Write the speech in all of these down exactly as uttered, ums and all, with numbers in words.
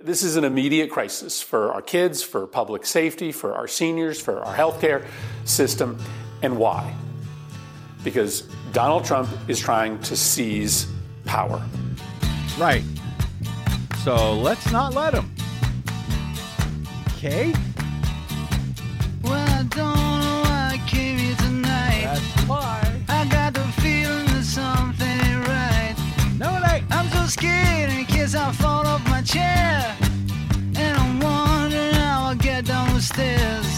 This is an immediate crisis for our kids, for public safety, for our seniors, for our healthcare system. And why? Because Donald Trump is trying to seize power. Right. So let's not let him. Okay? Well, I don't know why I came here tonight. That's why. I got the feeling that something ain't right. No, it ain't. I'm so scared in case I fall off my chair. And I'm wondering how I'll get down the stairs.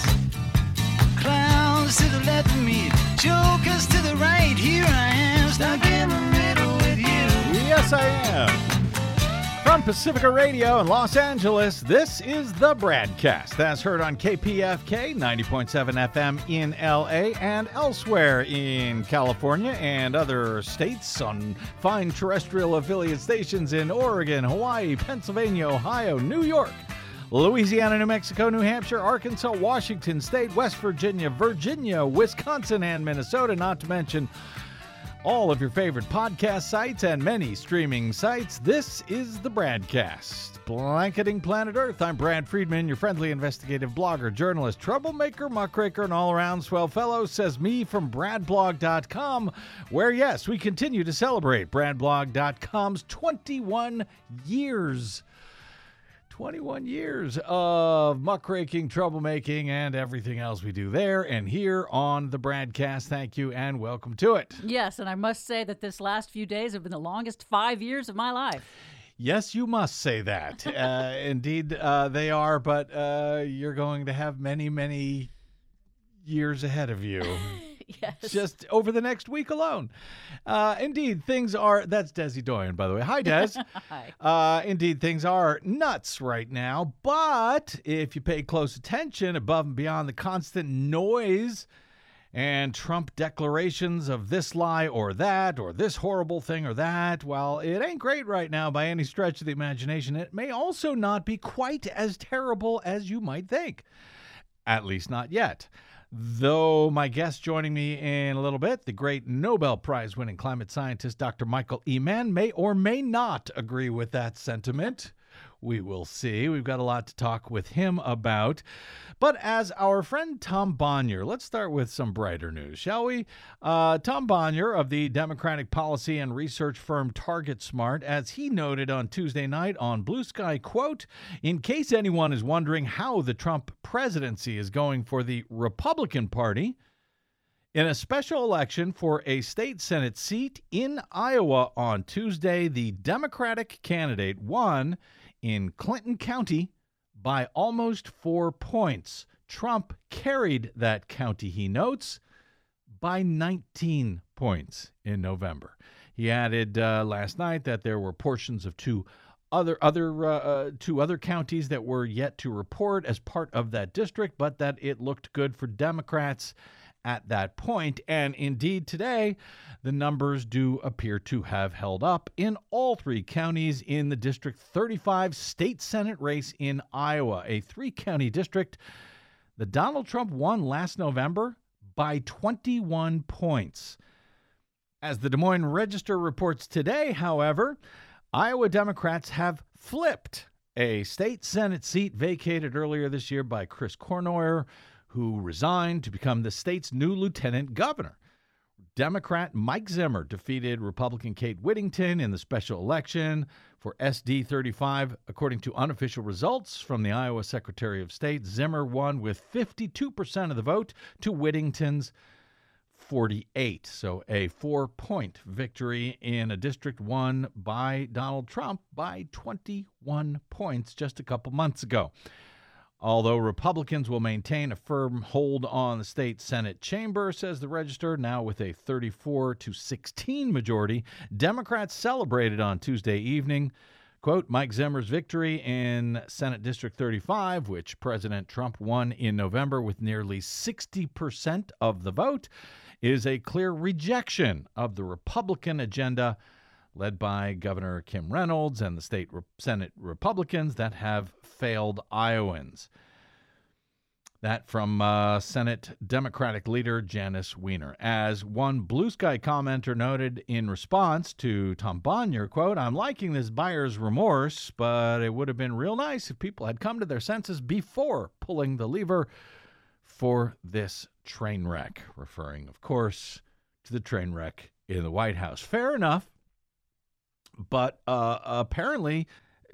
Clowns to the left of me, jokers to the right. Here I am, stuck in the middle with you. Yes, I am. From Pacifica Radio in Los Angeles, this is the Bradcast. That's heard on K P F K ninety point seven F M in L A and elsewhere in California and other states on fine terrestrial affiliate stations in Oregon, Hawaii, Pennsylvania, Ohio, New York, Louisiana, New Mexico, New Hampshire, Arkansas, Washington State, West Virginia, Virginia, Wisconsin, and Minnesota, not to mention all of your favorite podcast sites and many streaming sites. This is the Bradcast, blanketing planet Earth. I'm Brad Friedman, your friendly investigative blogger, journalist, troublemaker, muckraker, and all-around swell fellow, says me from brad blog dot com, where, yes, we continue to celebrate brad blog dot com's twenty-one years. twenty-one years of muckraking, troublemaking, and everything else we do there and here on the Bradcast. Thank you and welcome to it. Yes, and I must say that this last few days have been the longest five years of my life. Yes, you must say that. uh, indeed, uh, they are, but uh, you're going to have many, many years ahead of you. Yes. Just over the next week alone. Uh, indeed, things are... That's Desi Doyen, by the way. Hi, Des. Hi. Uh, indeed, things are nuts right now. But if you pay close attention, above and beyond the constant noise and Trump declarations of this lie or that or this horrible thing or that, well, it ain't great right now by any stretch of the imagination. It may also not be quite as terrible as you might think. At least not yet. Though my guest joining me in a little bit, the great Nobel Prize-winning climate scientist Doctor Michael Eman, may or may not agree with that sentiment. We will see. We've got a lot to talk with him about. But as our friend Tom Bonier, let's start with some brighter news, shall we? Uh, Tom Bonier of the Democratic policy and research firm Target Smart, as he noted on Tuesday night on Blue Sky, quote, in case anyone is wondering how the Trump presidency is going for the Republican Party, in a special election for a state Senate seat in Iowa on Tuesday, the Democratic candidate won in Clinton County by almost four points. Trump carried that county, he notes, by nineteen points in November. He added uh, last night that there were portions of two other other uh, uh, two other counties that were yet to report as part of that district, but that it looked good for Democrats at that point. And indeed, today, the numbers do appear to have held up in all three counties in the District thirty-five state Senate race in Iowa, a three-county district that Donald Trump won last November by twenty-one points. As the Des Moines Register reports today, however, Iowa Democrats have flipped a state Senate seat vacated earlier this year by Chris Cornoyer, who resigned to become the state's new lieutenant governor. Democrat Mike Zimmer defeated Republican Kate Whittington in the special election for S D thirty-five. According to unofficial results from the Iowa Secretary of State, Zimmer won with fifty-two percent of the vote to Whittington's forty-eight. So a four-point victory in a district won by Donald Trump by twenty-one points just a couple months ago. Although Republicans will maintain a firm hold on the state Senate chamber, says the Register, now with a thirty-four to sixteen majority, Democrats celebrated on Tuesday evening. Quote, Mike Zimmer's victory in Senate District thirty-five, which President Trump won in November with nearly sixty percent of the vote, is a clear rejection of the Republican agenda led by Governor Kim Reynolds and the state Re- Senate Republicans that have failed Iowans. That from uh, Senate Democratic leader Janice Weiner. As one Blue Sky commenter noted in response to Tom Bonnier, quote, "I'm liking this buyer's remorse, but it would have been real nice if people had come to their senses before pulling the lever for this train wreck," referring, of course, to the train wreck in the White House. Fair enough, but uh, apparently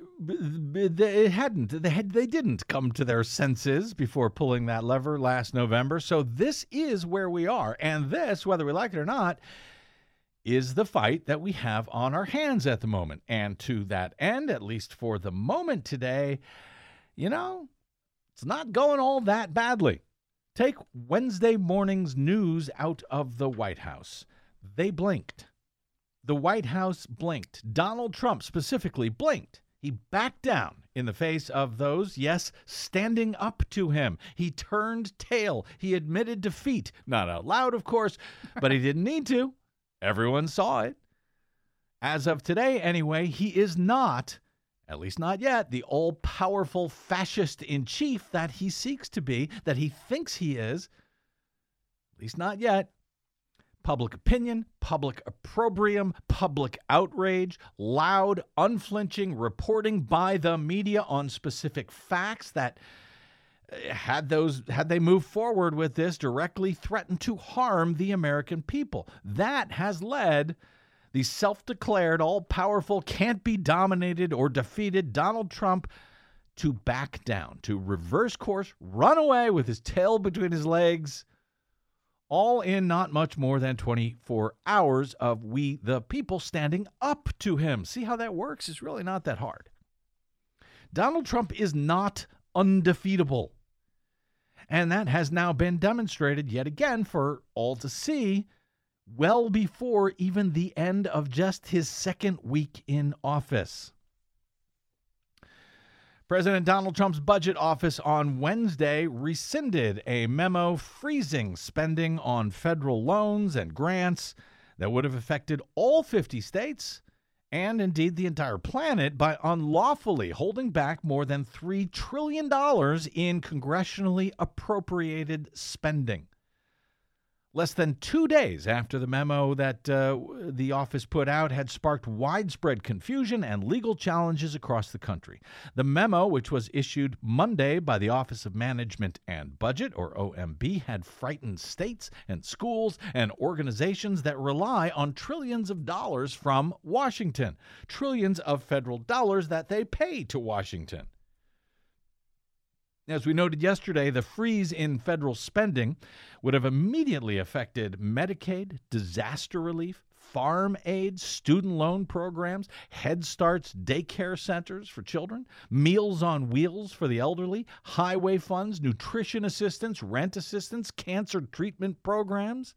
they hadn't. They had. They didn't come to their senses before pulling that lever last November. So this is where we are, and this, whether we like it or not, is the fight that we have on our hands at the moment. And to that end, at least for the moment today, you know, it's not going all that badly. Take Wednesday morning's news out of the White House. They blinked. The White House blinked. Donald Trump specifically blinked. He backed down in the face of those, yes, standing up to him. He turned tail. He admitted defeat. Not out loud, of course, but he didn't need to. Everyone saw it. As of today, anyway, he is not, at least not yet, the all-powerful fascist in chief that he seeks to be, that he thinks he is. At least not yet. Public opinion, public opprobrium, public outrage, loud, unflinching reporting by the media on specific facts that, had those had they moved forward with this, directly threatened to harm the American people. That has led the self-declared, all-powerful, can't-be-dominated or defeated Donald Trump to back down, to reverse course, run away with his tail between his legs, all in not much more than twenty-four hours of we, the people, standing up to him. See how that works? It's really not that hard. Donald Trump is not undefeatable. And that has now been demonstrated yet again for all to see well before even the end of just his second week in office. President Donald Trump's budget office on Wednesday rescinded a memo freezing spending on federal loans and grants that would have affected all fifty states and indeed the entire planet by unlawfully holding back more than three trillion dollars in congressionally appropriated spending. Less than two days after the memo that uh, the office put out had sparked widespread confusion and legal challenges across the country. The memo, which was issued Monday by the Office of Management and Budget, or O M B, had frightened states and schools and organizations that rely on trillions of dollars from Washington, trillions of federal dollars that they pay to Washington. As we noted yesterday, the freeze in federal spending would have immediately affected Medicaid, disaster relief, farm aid, student loan programs, Head Starts, daycare centers for children, Meals on Wheels for the elderly, highway funds, nutrition assistance, rent assistance, cancer treatment programs,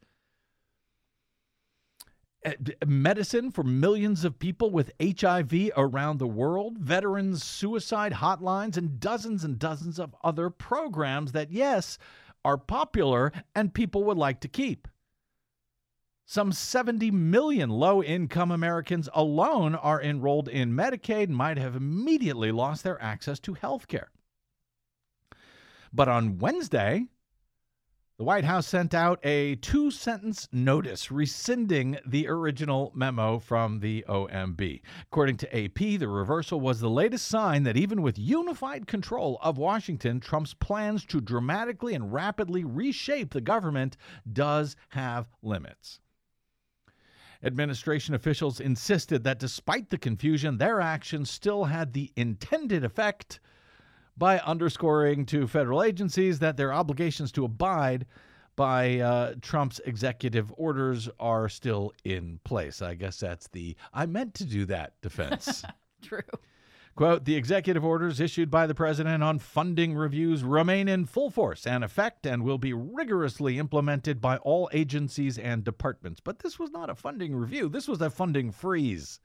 medicine for millions of people with H I V around the world, veterans' suicide hotlines, and dozens and dozens of other programs that, yes, are popular and people would like to keep. Some seventy million low-income Americans alone are enrolled in Medicaid and might have immediately lost their access to health care. But on Wednesday, the White House sent out a two-sentence notice rescinding the original memo from the O M B. According to A P, the reversal was the latest sign that even with unified control of Washington, Trump's plans to dramatically and rapidly reshape the government does have limits. Administration officials insisted that despite the confusion, their actions still had the intended effect by underscoring to federal agencies that their obligations to abide by uh, Trump's executive orders are still in place. I guess that's the "I meant to do that" defense. True. Quote, "The executive orders issued by the president on funding reviews remain in full force and effect and will be rigorously implemented by all agencies and departments." But this was not a funding review. This was a funding freeze.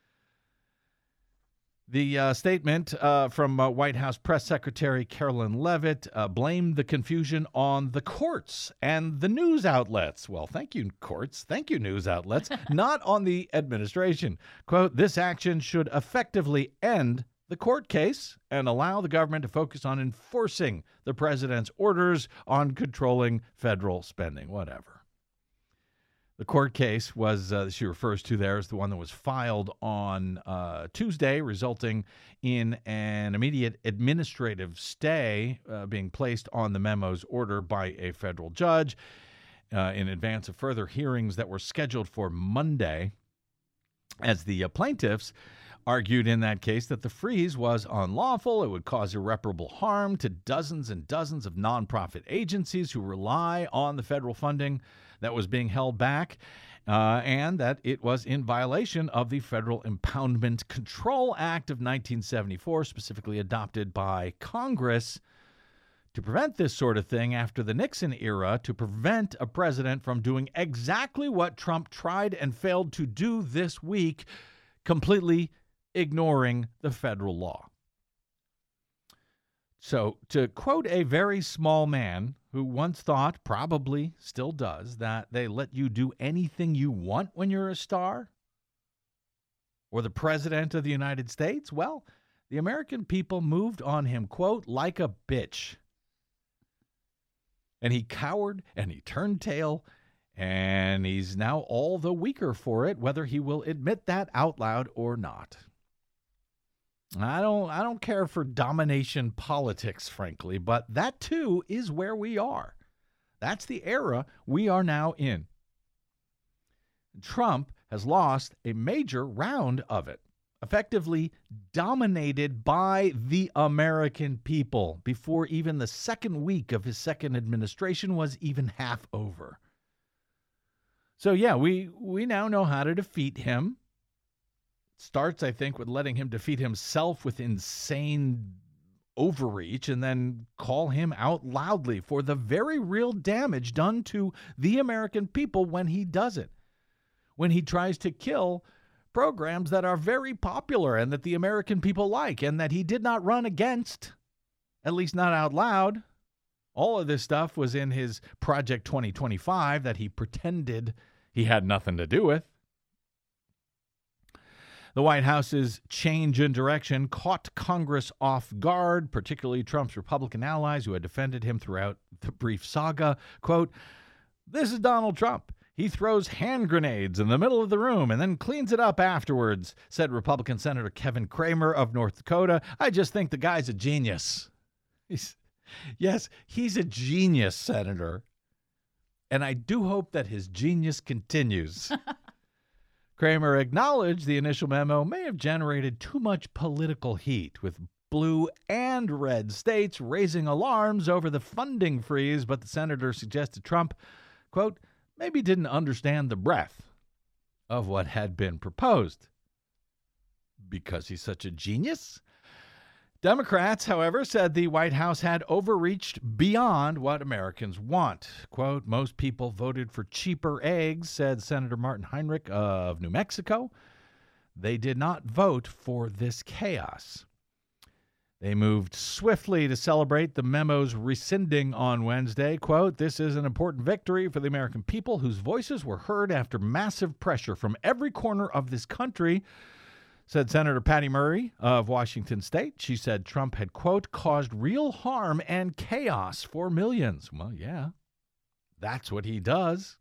The uh, statement uh, from uh, White House Press Secretary Carolyn Leavitt uh, blamed the confusion on the courts and the news outlets. Well, thank you, courts. Thank you, news outlets. Not on the administration. Quote, "This action should effectively end the the court case and allow the government to focus on enforcing the president's orders on controlling federal spending, whatever. The court case was, uh, she refers to there as the one that was filed on uh, Tuesday, resulting in an immediate administrative stay uh, being placed on the memo's order by a federal judge uh, in advance of further hearings that were scheduled for Monday, as the uh, plaintiffs argued in that case that the freeze was unlawful. It would cause irreparable harm to dozens and dozens of nonprofit agencies who rely on the federal funding that was being held back, uh, and that it was in violation of the Federal Impoundment Control Act of nineteen seventy-four, specifically adopted by Congress to prevent this sort of thing after the Nixon era, to prevent a president from doing exactly what Trump tried and failed to do this week, completely ignoring the federal law. So, to quote a very small man who once thought, probably still does, that they let you do anything you want when you're a star, or the president of the United States, well, the American people moved on him, quote, like a bitch. And he cowered and he turned tail, and he's now all the weaker for it, whether he will admit that out loud or not. I don't I don't care for domination politics, frankly, but that too is where we are. That's the era we are now in. Trump has lost a major round of it, effectively dominated by the American people before even the second week of his second administration was even half over. So yeah, we we now know how to defeat him. Starts, I think, with letting him defeat himself with insane overreach and then call him out loudly for the very real damage done to the American people when he does it. When he tries to kill programs that are very popular and that the American people like and that he did not run against, at least not out loud. All of this stuff was in his Project twenty twenty-five that he pretended he had nothing to do with. The White House's change in direction caught Congress off guard, particularly Trump's Republican allies who had defended him throughout the brief saga. Quote, "This is Donald Trump. He throws hand grenades in the middle of the room and then cleans it up afterwards," said Republican Senator Kevin Cramer of North Dakota. "I just think the guy's a genius." He's, yes, he's a genius, Senator. And I do hope that his genius continues. Cramer acknowledged the initial memo may have generated too much political heat, with blue and red states raising alarms over the funding freeze, but the senator suggested Trump, quote, maybe didn't understand the breadth of what had been proposed. Because he's such a genius? Democrats, however, said the White House had overreached beyond what Americans want. Quote, most people voted for cheaper eggs, said Senator Martin Heinrich of New Mexico. They did not vote for this chaos. They moved swiftly to celebrate the memo's rescinding on Wednesday. Quote, this is an important victory for the American people whose voices were heard after massive pressure from every corner of this country, said Senator Patty Murray of Washington State. She said Trump had, quote, caused real harm and chaos for millions. Well, yeah, that's what he does.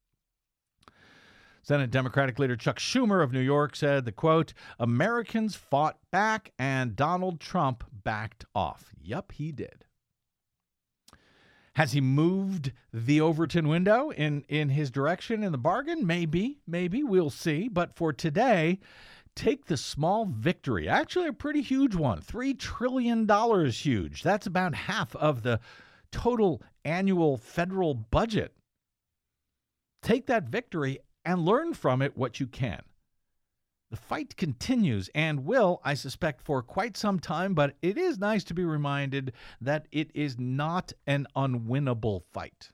Senate Democratic leader Chuck Schumer of New York said the, quote, Americans fought back and Donald Trump backed off. Yup, he did. Has he moved the Overton window in, in his direction in the bargain? Maybe, maybe. We'll see. But for today, take the small victory, actually a pretty huge one, three trillion dollars huge. That's about half of the total annual federal budget. Take that victory and learn from it what you can. The fight continues and will, I suspect, for quite some time, but it is nice to be reminded that it is not an unwinnable fight.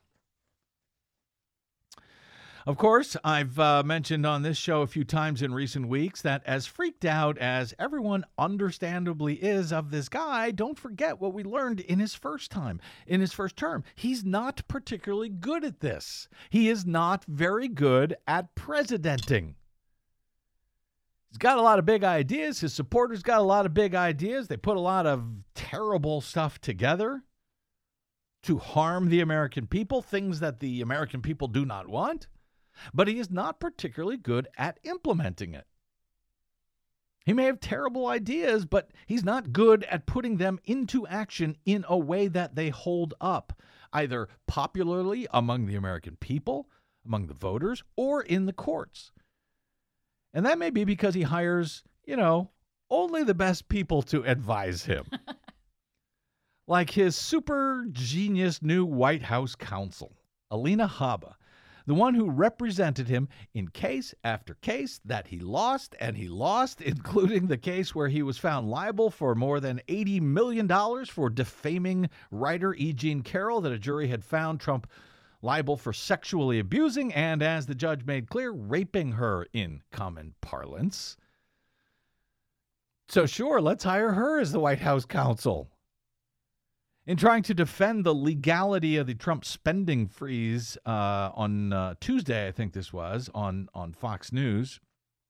Of course, I've uh, mentioned on this show a few times in recent weeks that as freaked out as everyone understandably is of this guy, don't forget what we learned in his first time, in his first term. He's not particularly good at this. He is not very good at presidenting. He's got a lot of big ideas. His supporters got a lot of big ideas. They put a lot of terrible stuff together to harm the American people, things that the American people do not want. But he is not particularly good at implementing it. He may have terrible ideas, but he's not good at putting them into action in a way that they hold up, either popularly among the American people, among the voters, or in the courts. And that may be because he hires, you know, only the best people to advise him. Like his super genius new White House counsel, Alina Habba, the one who represented him in case after case that he lost and he lost, including the case where he was found liable for more than eighty million dollars for defaming writer E. Jean Carroll that a jury had found Trump liable for sexually abusing and, as the judge made clear, raping her in common parlance. So sure, let's hire her as the White House counsel. In trying to defend the legality of the Trump spending freeze uh, on uh, Tuesday, I think this was, on, on Fox News,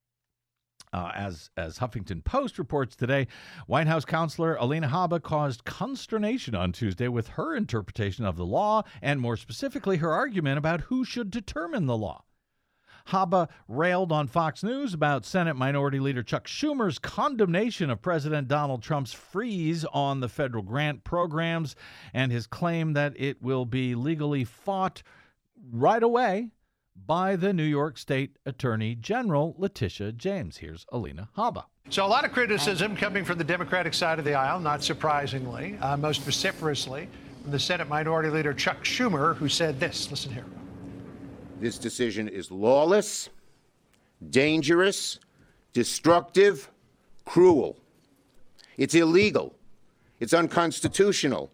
uh, as, as Huffington Post reports today, White House counselor Alina Habba caused consternation on Tuesday with her interpretation of the law and, more specifically, her argument about who should determine the law. Habba railed on Fox News about Senate Minority Leader Chuck Schumer's condemnation of President Donald Trump's freeze on the federal grant programs and his claim that it will be legally fought right away by the New York State Attorney General Letitia James. Here's Alina Habba. So a lot of criticism coming from the Democratic side of the aisle, not surprisingly, uh, most vociferously from the Senate Minority Leader Chuck Schumer, who said this. Listen here. This decision is lawless, dangerous, destructive, cruel. It's illegal. It's unconstitutional.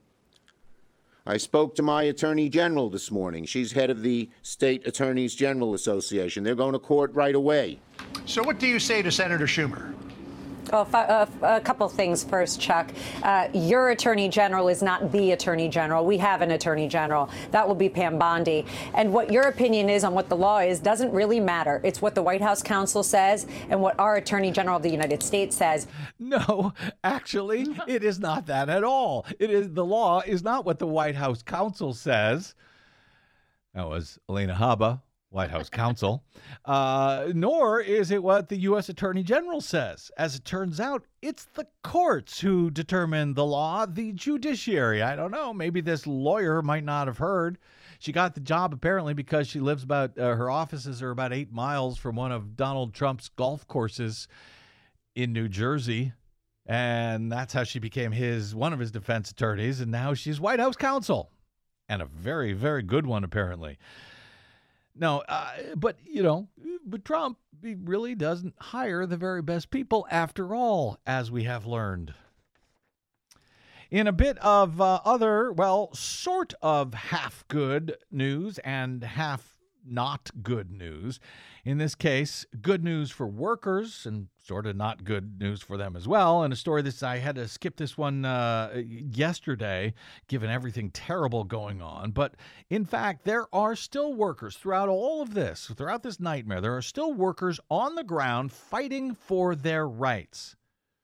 I spoke to my Attorney General this morning. She's head of the State Attorneys General Association. They're going to court right away. So what do you say to Senator Schumer? Well, uh, a couple things first, Chuck. Uh, your attorney general is not the attorney general. We have an attorney general. That will be Pam Bondi. And what your opinion is on what the law is doesn't really matter. It's what the White House counsel says and what our attorney general of the United States says. No, actually, it is not that at all. It is the law is not what the White House counsel says. That was Alina Habba, White House counsel, uh, nor is it what the U S Attorney General says. As it turns out, it's the courts who determine the law, the judiciary. I don't know. Maybe this lawyer might not have heard. She got the job apparently because she lives about, uh, her offices are about eight miles from one of Donald Trump's golf courses in New Jersey. And that's how she became his, one of his defense attorneys. And now she's White House counsel, and a very, very good one, apparently. No, uh, but, you know, but Trump he really doesn't hire the very best people after all, as we have learned. In a bit of uh, other, well, sort of half good news and half not good news. In this case, good news for workers and sort of not good news for them as well. And a story this, I had to skip this one uh, yesterday, given everything terrible going on. But in fact, there are still workers throughout all of this, throughout this nightmare, there are still workers on the ground fighting for their rights.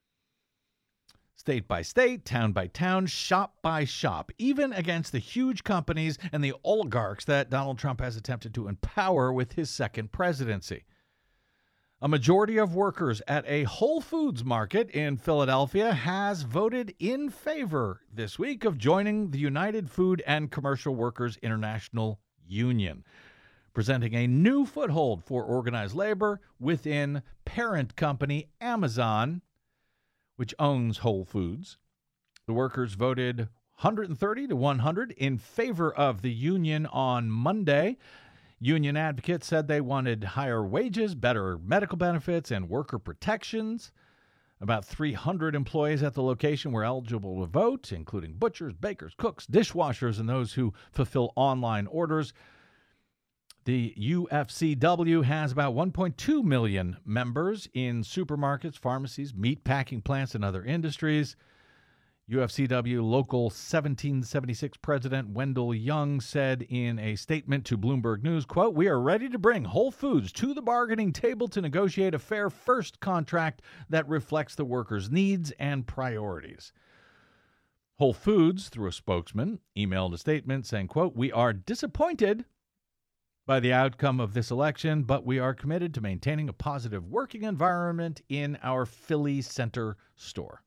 State by state, town by town, shop by shop, even against the huge companies and the oligarchs that Donald Trump has attempted to empower with his second presidency. A majority of workers at a Whole Foods market in Philadelphia has voted in favor this week of joining the United Food and Commercial Workers International Union, presenting a new foothold for organized labor within parent company Amazon, which owns Whole Foods. The workers voted one hundred thirty to one hundred in favor of the union on Monday. Union advocates said they wanted higher wages, better medical benefits, and worker protections. About three hundred employees at the location were eligible to vote, including butchers, bakers, cooks, dishwashers, and those who fulfill online orders. The U F C W has about one point two million members in supermarkets, pharmacies, meat packing plants, and other industries. U F C W Local seventeen seventy-six President Wendell Young said in a statement to Bloomberg News, quote, "We are ready to bring Whole Foods to the bargaining table to negotiate a fair first contract that reflects the workers' needs and priorities." Whole Foods, through a spokesman, emailed a statement saying, quote, "We are disappointed by the outcome of this election, but we are committed to maintaining a positive working environment in our Philly Center store."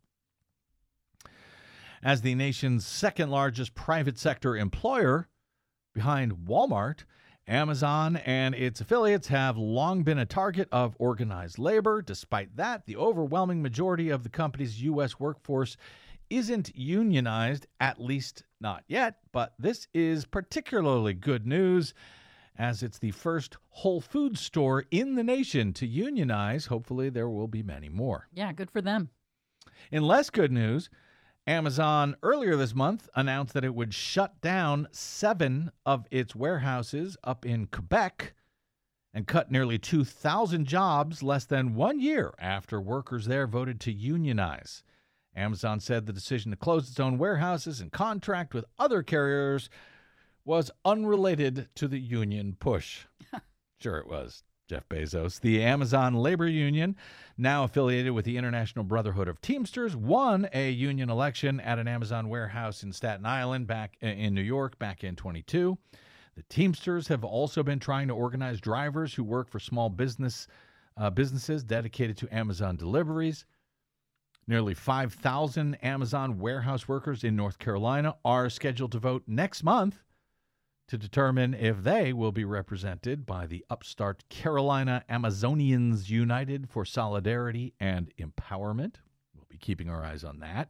As the nation's second largest private sector employer, behind Walmart, Amazon and its affiliates have long been a target of organized labor. Despite that, the overwhelming majority of the company's U S workforce isn't unionized, at least not yet. But this is particularly good news, as it's the first Whole Foods store in the nation to unionize. Hopefully there will be many more. Yeah, good for them. In less good news, Amazon earlier this month announced that it would shut down seven of its warehouses up in Quebec and cut nearly two thousand jobs less than one year after workers there voted to unionize. Amazon said the decision to close its own warehouses and contract with other carriers was unrelated to the union push. Sure it was, Jeff Bezos. The Amazon Labor Union, now affiliated with the International Brotherhood of Teamsters, won a union election at an Amazon warehouse in Staten Island back in New York back in twenty-two. The Teamsters have also been trying to organize drivers who work for small business uh, businesses dedicated to Amazon deliveries. Nearly five thousand Amazon warehouse workers in North Carolina are scheduled to vote next month to determine if they will be represented by the upstart Carolina Amazonians United for Solidarity and Empowerment. We'll be keeping our eyes on that.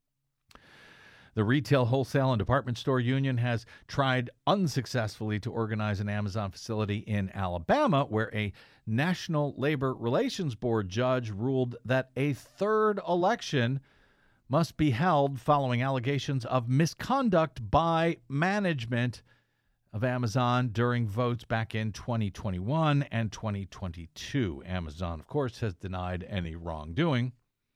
The Retail, Wholesale, and Department Store Union has tried unsuccessfully to organize an Amazon facility in Alabama, where a National Labor Relations Board judge ruled that a third election must be held following allegations of misconduct by management of Amazon during votes back in twenty twenty-one and twenty twenty-two. Amazon, of course, has denied any wrongdoing.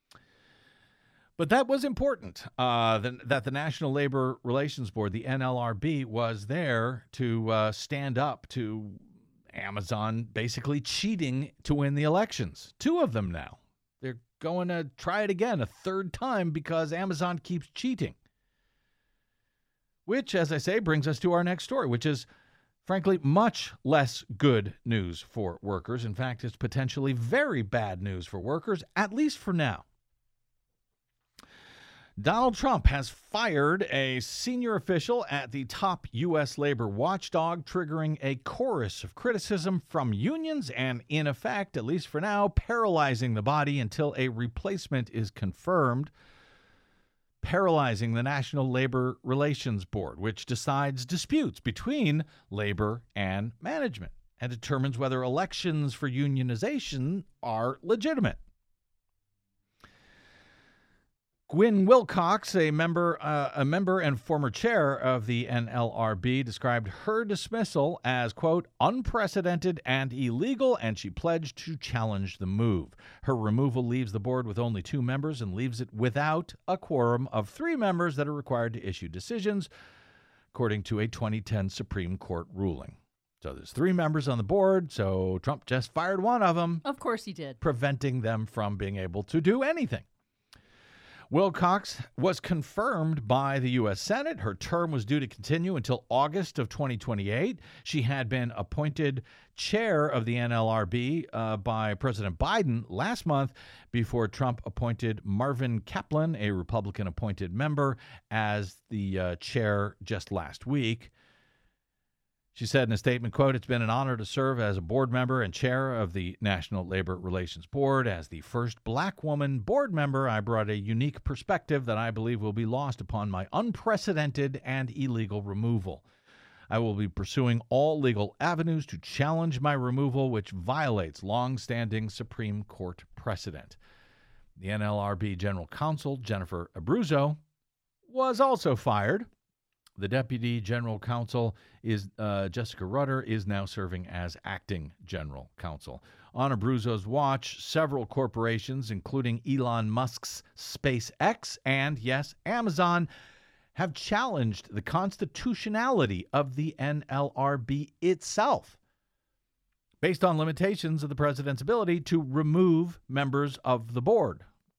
But that was important, uh, the, that the National Labor Relations Board, the N L R B, was there to uh, stand up to Amazon basically cheating to win the elections. Two of them now. They're going to try it again a third time because Amazon keeps cheating. Which, as I say, brings us to our next story, which is, frankly, much less good news for workers. In fact, it's potentially very bad news for workers, at least for now. Donald Trump has fired a senior official at the top U S labor watchdog, triggering a chorus of criticism from unions and, in effect, at least for now, paralyzing the body until a replacement is confirmed. Paralyzing the National Labor Relations Board, which decides disputes between labor and management and determines whether elections for unionization are legitimate. Gwyn Wilcox, a member, uh, a member and former chair of the N L R B, described her dismissal as, quote, unprecedented and illegal, and she pledged to challenge the move. Her removal leaves the board with only two members and leaves it without a quorum of three members that are required to issue decisions, according to a twenty ten Supreme Court ruling. So there's three members on the board, so Trump just fired one of them. Of course he did. Preventing them from being able to do anything. Wilcox was confirmed by the U S Senate. Her term was due to continue until August of twenty twenty-eight. She had been appointed chair of the N L R B uh, by President Biden last month before Trump appointed Marvin Kaplan, a Republican-appointed member, as the uh, chair just last week. She said in a statement, quote, it's been an honor to serve as a board member and chair of the National Labor Relations Board. As the first black woman board member, I brought a unique perspective that I believe will be lost upon my unprecedented and illegal removal. I will be pursuing all legal avenues to challenge my removal, which violates long-standing Supreme Court precedent. The N L R B General Counsel, Jennifer Abruzzo, was also fired. The Deputy General Counsel, is uh, Jessica Rutter, is now serving as acting General Counsel. On Abruzzo's watch, several corporations, including Elon Musk's SpaceX and, yes, Amazon, have challenged the constitutionality of the N L R B itself, based on limitations of the president's ability to remove members of the board.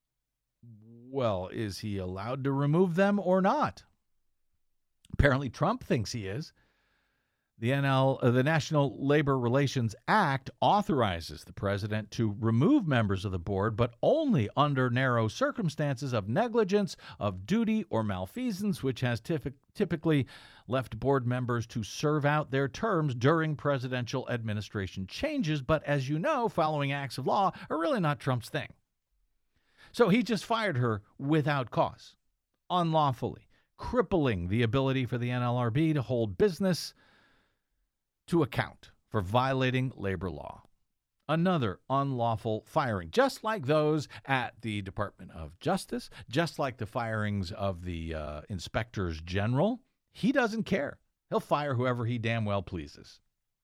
Well, is he allowed to remove them or not? Apparently, Trump thinks he is. The N L, uh, the National Labor Relations Act authorizes the president to remove members of the board, but only under narrow circumstances of negligence, of duty, or malfeasance, which has typ- typically left board members to serve out their terms during presidential administration changes. But as you know, following acts of law are really not Trump's thing. So he just fired her without cause, unlawfully, crippling the ability for the N L R B to hold business to account for violating labor law. Another unlawful firing, just like those at the Department of Justice, just like the firings of the uh, inspectors general. He doesn't care. He'll fire whoever he damn well pleases,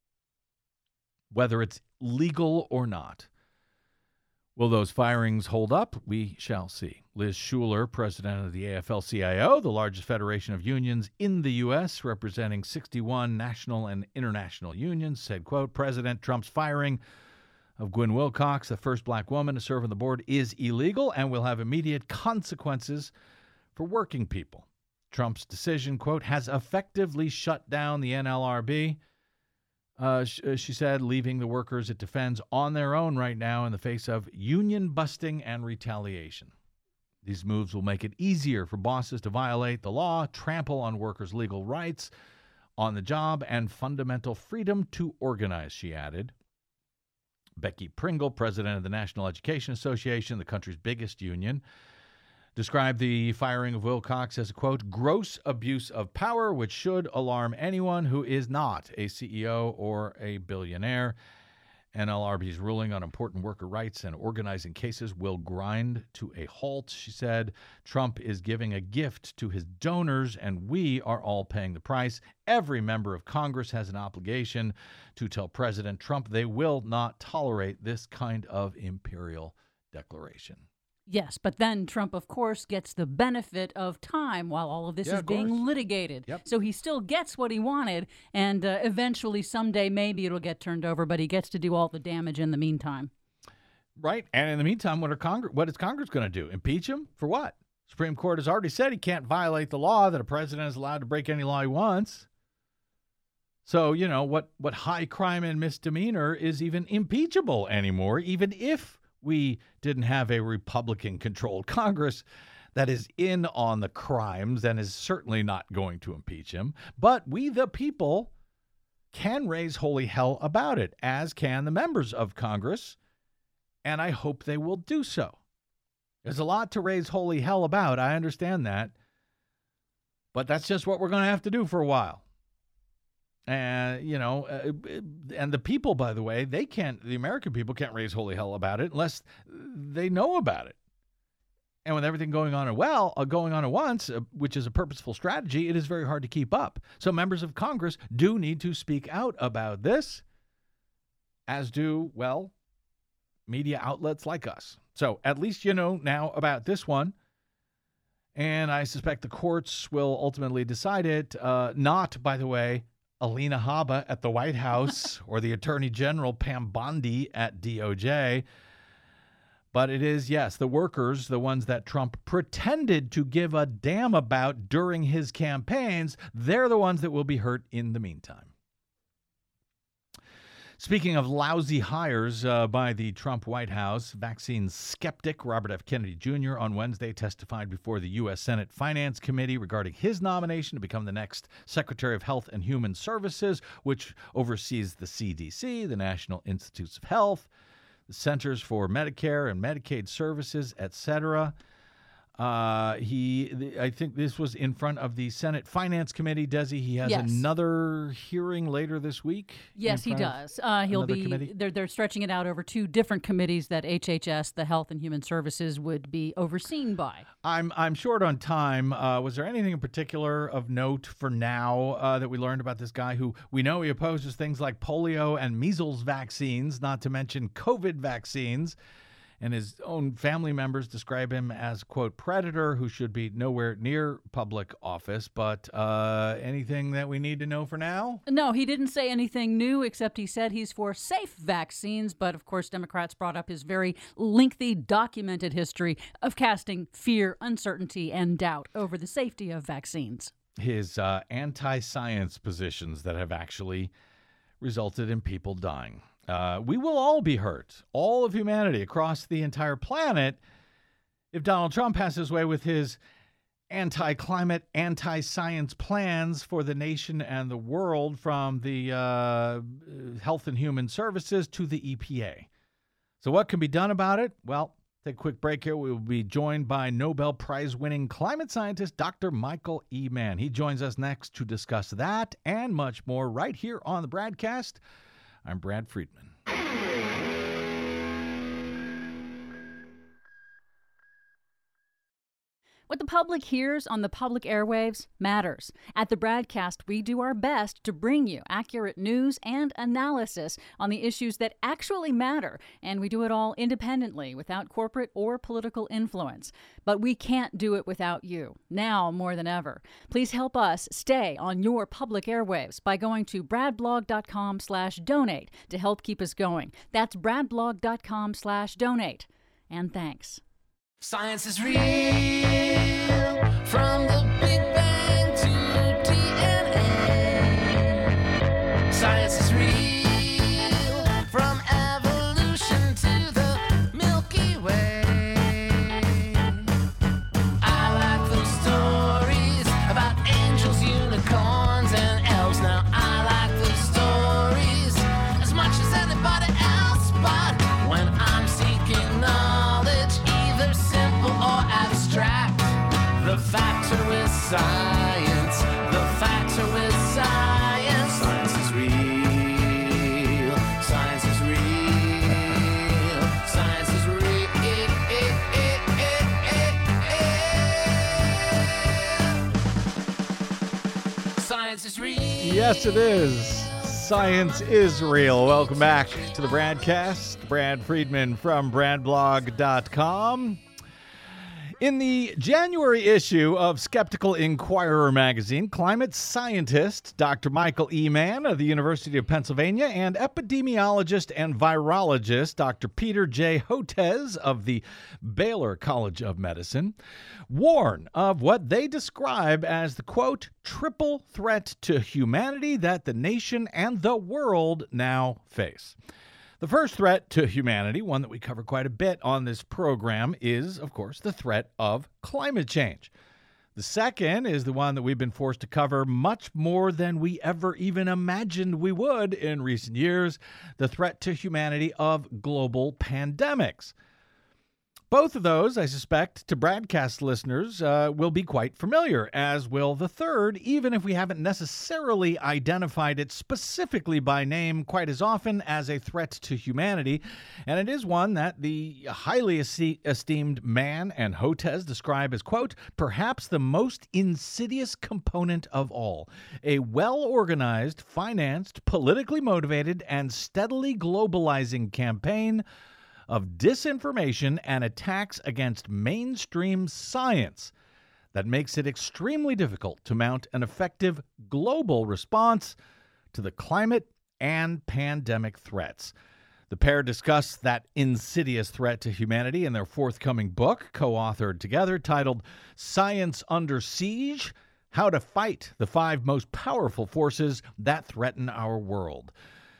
whether it's legal or not. Will those firings hold up? We shall see. Liz Schuler, president of the A F L C I O, the largest federation of unions in the U S, representing sixty-one national and international unions, said, quote, President Trump's firing of Gwen Wilcox, the first black woman to serve on the board, is illegal and will have immediate consequences for working people. Trump's decision, quote, has effectively shut down the N L R B. Uh, she, she said, leaving the workers it defends on their own right now in the face of union busting and retaliation. These moves will make it easier for bosses to violate the law, trample on workers' legal rights on the job, and fundamental freedom to organize, she added. Becky Pringle, president of the National Education Association, the country's biggest union, described the firing of Wilcox as a, quote, gross abuse of power, which should alarm anyone who is not a C E O or a billionaire. N L R B's ruling on important worker rights and organizing cases will grind to a halt, she said. Trump is giving a gift to his donors, and we are all paying the price. Every member of Congress has an obligation to tell President Trump they will not tolerate this kind of imperial declaration. Yes, but then Trump, of course, gets the benefit of time while all of this Yeah, is of being course. litigated. Yep. So he still gets what he wanted, and uh, eventually, someday, maybe it'll get turned over, but he gets to do all the damage in the meantime. Right. And in the meantime, what are Congress, what is Congress going to do? Impeach him? For what? Supreme Court has already said he can't violate the law, that a president is allowed to break any law he wants. So, you know, what, what high crime and misdemeanor is even impeachable anymore, even if we didn't have a Republican-controlled Congress that is in on the crimes and is certainly not going to impeach him. But we, the people, can raise holy hell about it, as can the members of Congress, and I hope they will do so. There's a lot to raise holy hell about. I understand that. But that's just what we're going to have to do for a while. And, you know, uh, and the people, by the way, they can't, the American people can't raise holy hell about it unless they know about it. And with everything going on at well, uh, going on at once, uh, which is a purposeful strategy, it is very hard to keep up. So members of Congress do need to speak out about this, as do, well, media outlets like us. So at least you know now about this one. And I suspect the courts will ultimately decide it. Uh, not, by the way, Alina Habba at the White House or the Attorney General Pam Bondi at D O J. But it is, yes, the workers, the ones that Trump pretended to give a damn about during his campaigns, they're the ones that will be hurt in the meantime. Speaking of lousy hires uh, by the Trump White House, vaccine skeptic Robert F. Kennedy Junior on Wednesday testified before the U S Senate Finance Committee regarding his nomination to become the next Secretary of Health and Human Services, which oversees the C D C, the National Institutes of Health, the Centers for Medicare and Medicaid Services, et cetera. Uh, he, I think this was in front of the Senate Finance Committee. Desi, he has Yes. another hearing later this week. Yes, in he front of does. Uh, he'll another be. committee? They're they're stretching it out over two different committees that H H S, the Health and Human Services, would be overseen by. I'm I'm short on time. Uh, was there anything in particular of note for now uh, that we learned about this guy who we know he opposes things like polio and measles vaccines, not to mention COVID vaccines, and his own family members describe him as, quote, predator who should be nowhere near public office. But uh, anything that we need to know for now? No, he didn't say anything new, except he said he's for safe vaccines. But of course, Democrats brought up his very lengthy, documented history of casting fear, uncertainty, and doubt over the safety of vaccines. His uh, anti-science positions that have actually resulted in people dying. Uh, we will all be hurt, all of humanity across the entire planet, if Donald Trump has his way with his anti-climate, anti-science plans for the nation and the world, from the uh, Health and Human Services to the E P A. So what can be done about it? Well, take a quick break here. We will be joined by Nobel Prize-winning climate scientist Doctor Michael E. Mann. He joins us next to discuss that and much more right here on the Bradcast. I'm Brad Friedman. What the public hears on the public airwaves matters. At the Bradcast, we do our best to bring you accurate news and analysis on the issues that actually matter, and we do it all independently, without corporate or political influence. But we can't do it without you, now more than ever. Please help us stay on your public airwaves by going to bradblog.com slash donate to help keep us going. That's bradblog.com slash donate. And thanks. Science is real, from the Big Bang to D N A. Science is real, from evolution to the Milky Way. I like those stories about angels, unicorns, and elves. Now I like those stories as much as anybody else, but when I'm seeking knowledge, either simple or abstract, the factor is science. The factor is science. Science is real. Science is real. Science is real. Science is real. Yes, it is. Science is real. Welcome back to the Bradcast. Brad Friedman from bradblog dot com. In the January issue of Skeptical Inquirer magazine, climate scientist Doctor Michael E. Mann of the University of Pennsylvania and epidemiologist and virologist Doctor Peter J. Hotez of the Baylor College of Medicine warn of what they describe as the, quote, triple threat to humanity that the nation and the world now face. The first threat to humanity, one that we cover quite a bit on this program, is, of course, the threat of climate change. The second is the one that we've been forced to cover much more than we ever even imagined we would in recent years, the threat to humanity of global pandemics. Both of those, I suspect, to Bradcast listeners, uh, will be quite familiar, as will the third, even if we haven't necessarily identified it specifically by name quite as often as a threat to humanity. And it is one that the highly esteemed Mann and Hotez describe as, quote, perhaps the most insidious component of all, a well-organized, financed, politically motivated, and steadily globalizing campaign of disinformation and attacks against mainstream science that makes it extremely difficult to mount an effective global response to the climate and pandemic threats. The pair discuss that insidious threat to humanity in their forthcoming book, co-authored together, titled Science Under Siege: How to Fight the Five Most Powerful Forces That Threaten Our World.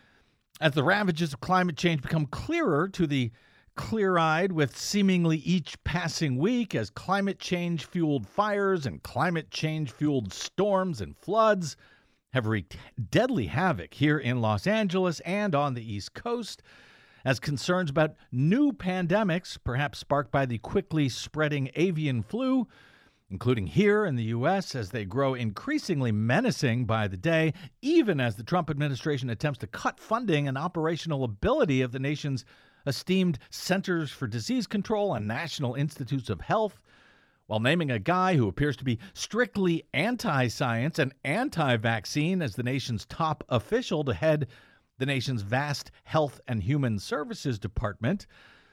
As the ravages of climate change become clearer to the clear-eyed with seemingly each passing week, as climate change-fueled fires and climate change-fueled storms and floods have wreaked deadly havoc here in Los Angeles and on the East Coast, as concerns about new pandemics, perhaps sparked by the quickly spreading avian flu, including here in the U S, as they grow increasingly menacing by the day, even as the Trump administration attempts to cut funding and operational ability of the nation's esteemed Centers for Disease Control and National Institutes of Health, while naming a guy who appears to be strictly anti-science and anti-vaccine as the nation's top official to head the nation's vast Health and Human Services Department,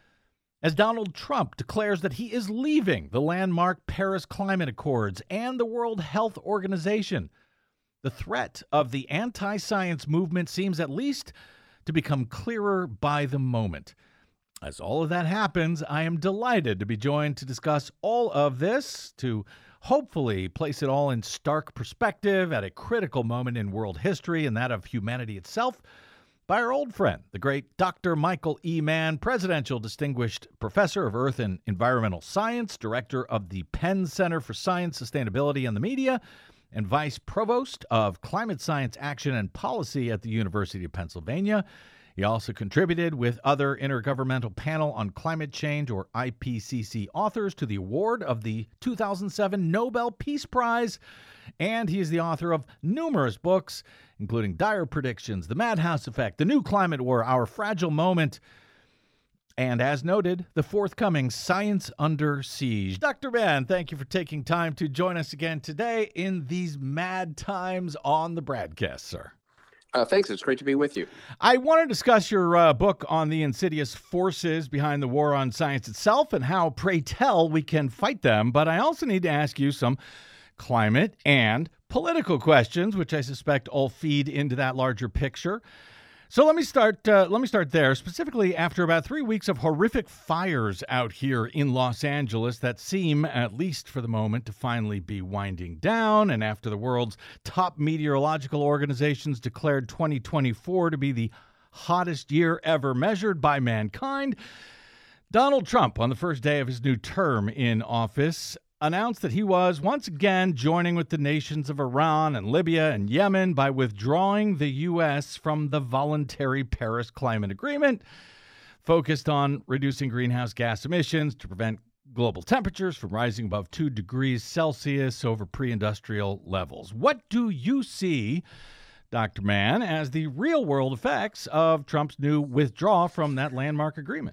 as Donald Trump declares that he is leaving the landmark Paris Climate Accords and the World Health Organization. The threat of the anti-science movement seems at least to become clearer by the moment. As all of that happens, I am delighted to be joined to discuss all of this, to hopefully place it all in stark perspective at a critical moment in world history and that of humanity itself, by our old friend, the great Doctor Michael E. Mann, Presidential Distinguished Professor of Earth and Environmental Science, Director of the Penn Center for Science, Sustainability, and the Media, and Vice Provost of Climate Science Action and Policy at the University of Pennsylvania. He also contributed with other Intergovernmental Panel on Climate Change, or I P C C, authors to the award of the two thousand seven Nobel Peace Prize, and he is the author of numerous books, including Dire Predictions, The Madhouse Effect, The New Climate War, Our Fragile Moment, and as noted, the forthcoming Science Under Siege. Doctor Mann, thank you for taking time to join us again today in these mad times on the broadcast, sir. Uh, thanks. It's great to be with you. I want to discuss your uh, book on the insidious forces behind the war on science itself and how, pray tell, we can fight them. But I also need to ask you some climate and political questions, which I suspect all feed into that larger picture. So let me start. Uh, let me start there. Specifically, after about three weeks of horrific fires out here in Los Angeles that seem, at least for the moment, to finally be winding down, and after the world's top meteorological organizations declared twenty twenty-four to be the hottest year ever measured by mankind, Donald Trump, on the first day of his new term in office, announced that he was once again joining with the nations of Iran and Libya and Yemen by withdrawing the U S from the voluntary Paris Climate Agreement, focused on reducing greenhouse gas emissions to prevent global temperatures from rising above two degrees Celsius over pre-industrial levels. What do you see, Doctor Mann, as the real-world effects of Trump's new withdrawal from that landmark agreement?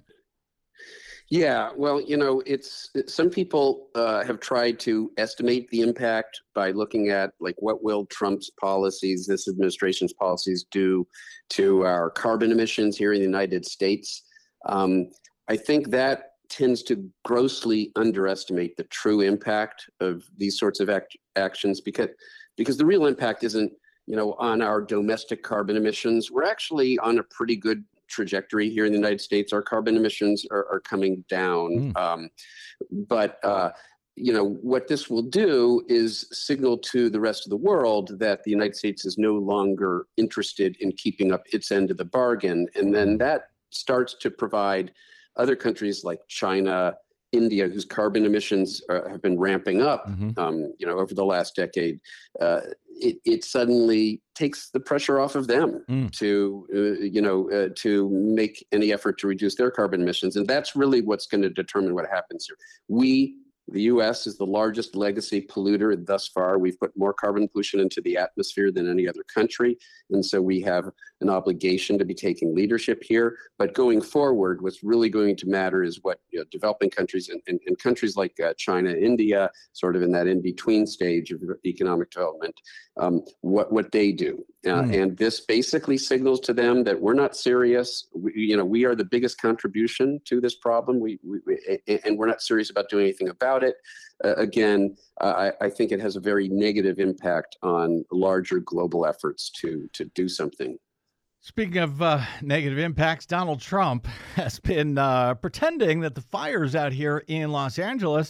Yeah, well, you know, it's some people uh, have tried to estimate the impact by looking at, like, what will Trump's policies, this administration's policies, do to our carbon emissions here in the United States. Um, I think that tends to grossly underestimate the true impact of these sorts of act- actions because because the real impact isn't, you know, on our domestic carbon emissions. We're actually on a pretty good trajectory here in the United States. Our carbon emissions are, are coming down. Mm. Um, but, uh, you know, what this will do is signal to the rest of the world that the United States is no longer interested in keeping up its end of the bargain. And then that starts to provide other countries like China, India, whose carbon emissions are, have been ramping up, mm-hmm. um, you know, over the last decade, uh, it, it suddenly takes the pressure off of them mm. to, uh, you know, uh, to make any effort to reduce their carbon emissions. And that's really what's going to determine what happens here. We, the U S, is the largest legacy polluter thus far. We've put more carbon pollution into the atmosphere than any other country. And so we have an obligation to be taking leadership here. But going forward, what's really going to matter is what, you know, developing countries and, and, and countries like uh, China, India, sort of in that in-between stage of economic development, um, what, what they do. Uh, mm. And this basically signals to them that we're not serious. We, you know, we are the biggest contribution to this problem. We, we, we and we're not serious about doing anything about it. Uh, again, uh, I, I think it has a very negative impact on larger global efforts to to do something. Speaking of uh, negative impacts, Donald Trump has been uh, pretending that the fires out here in Los Angeles,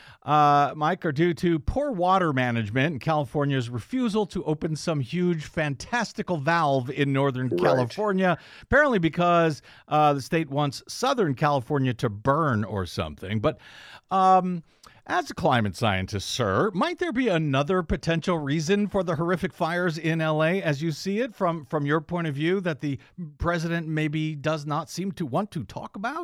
uh, Mike, are due to poor water management and California's refusal to open some huge fantastical valve in Northern right. California, apparently because uh, the state wants Southern California to burn or something. But um, As a climate scientist, sir, might there be another potential reason for the horrific fires in L A as you see it from, from your point of view that the president maybe does not seem to want to talk about?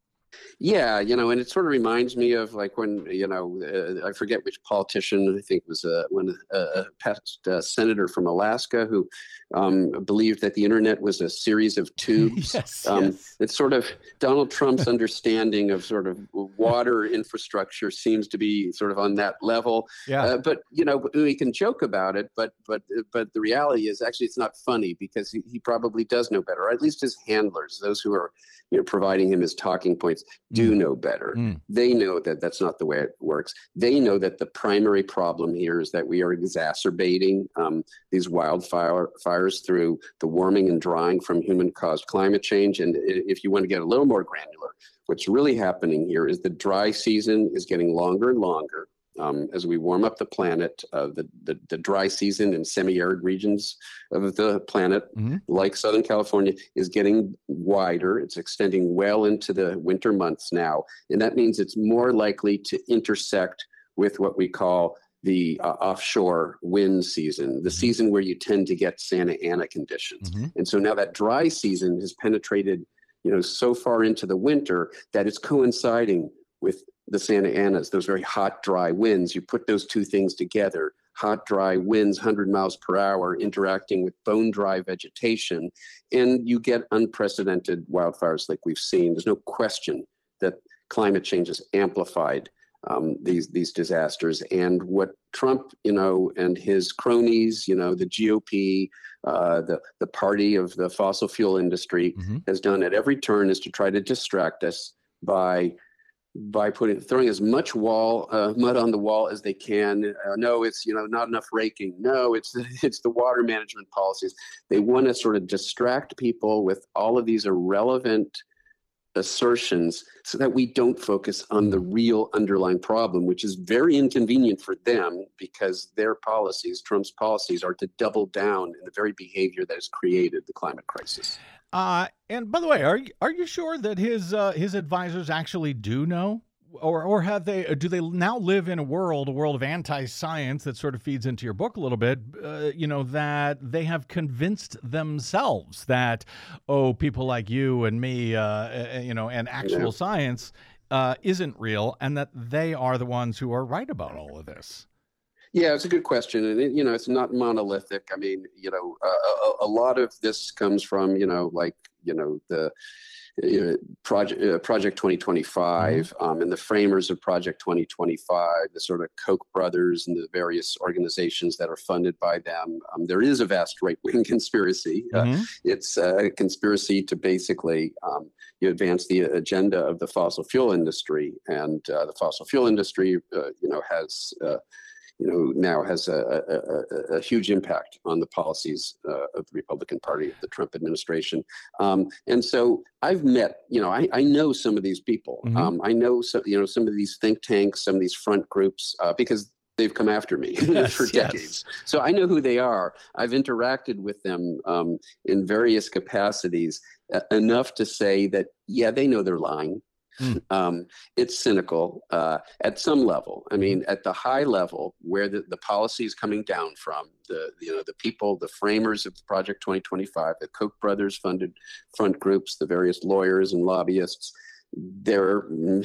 Yeah, you know, and it sort of reminds me of like when, you know, uh, I forget which politician, I think it was uh, when uh, a past uh, senator from Alaska who um, believed that the internet was a series of tubes. yes, um, yes. It's sort of Donald Trump's understanding of sort of water infrastructure seems to be sort of on that level. Yeah. Uh, but, you know, we can joke about it, but but but the reality is actually it's not funny because he, he probably does know better, or at least his handlers, those who are, you know, providing him his talking points, do know better. Mm. They know that that's not the way it works. They know that the primary problem here is that we are exacerbating um, these wildfire fires through the warming and drying from human-caused climate change. And if you want to get a little more granular, what's really happening here is the dry season is getting longer and longer. Um, as we warm up the planet, uh, the, the, the dry season in semi-arid regions of the planet, mm-hmm. like Southern California, is getting wider. It's extending well into the winter months now. And that means it's more likely to intersect with what we call the uh, offshore wind season, the season where you tend to get Santa Ana conditions. Mm-hmm. And so now that dry season has penetrated, you know, so far into the winter that it's coinciding with the Santa Anas, those very hot, dry winds. You put those two things together, hot, dry winds, one hundred miles per hour, interacting with bone dry vegetation, and you get unprecedented wildfires like we've seen. There's no question that climate change has amplified um, these these disasters. And what Trump, you know, and his cronies, you know, the G O P, uh, the, the party of the fossil fuel industry mm-hmm. has done at every turn is to try to distract us by by putting throwing as much wall uh, mud on the wall as they can. Uh, no, it's, you know, not enough raking. No, it's it's the water management policies. They want to sort of distract people with all of these irrelevant assertions so that we don't focus on the real underlying problem, which is very inconvenient for them because their policies, Trump's policies, are to double down in the very behavior that has created the climate crisis. Uh, and by the way, are you, are you sure that his uh, his advisors actually do know, or or have they? Do they now live in a world, a world of anti-science that sort of feeds into your book a little bit? Uh, you know, that they have convinced themselves that, oh, people like you and me, uh, you know, and actual yeah. science uh, isn't real, and that they are the ones who are right about all of this. Yeah, it's a good question. And, it, you know, it's not monolithic. I mean, you know, uh, a, a lot of this comes from, you know, like, you know, the uh, project, uh, Project twenty twenty-five mm-hmm. um, and the framers of Project twenty twenty-five, the sort of Koch brothers and the various organizations that are funded by them. Um, there is a vast right-wing conspiracy. Mm-hmm. Uh, it's a conspiracy to basically um, you advance the agenda of the fossil fuel industry. And uh, the fossil fuel industry, uh, you know, has... Uh, you know, now has a, a, a, a huge impact on the policies uh, of the Republican Party, of the Trump administration. Um, and so I've met, you know, I, I know some of these people. Mm-hmm. Um, I know, so, you know, some of these think tanks, some of these front groups, uh, because they've come after me yes, for decades. Yes. So I know who they are. I've interacted with them um, in various capacities, uh, enough to say that, yeah, they know they're lying. Mm. Um, it's cynical uh, at some level. I mean, at the high level, where the, the policy is coming down from, the you know the people, the framers of Project twenty twenty-five, the Koch brothers funded front groups, the various lawyers and lobbyists, they're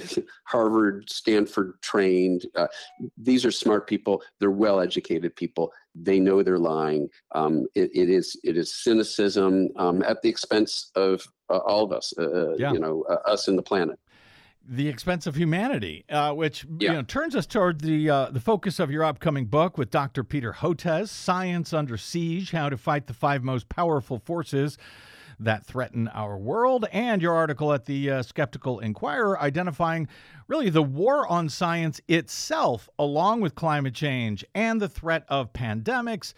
Harvard, Stanford trained. Uh, these are smart people. They're well-educated people. They know they're lying. Um, it, it is it is cynicism um, at the expense of uh, all of us. Uh, yeah. You know, uh, us and the planet. The expense of humanity, uh, which yeah. you know, turns us toward the uh, the focus of your upcoming book with Doctor Peter Hotez, Science Under Siege, How to Fight the Five Most Powerful Forces That Threaten Our World, and your article at the uh, Skeptical Inquirer identifying really the war on science itself, along with climate change and the threat of pandemics,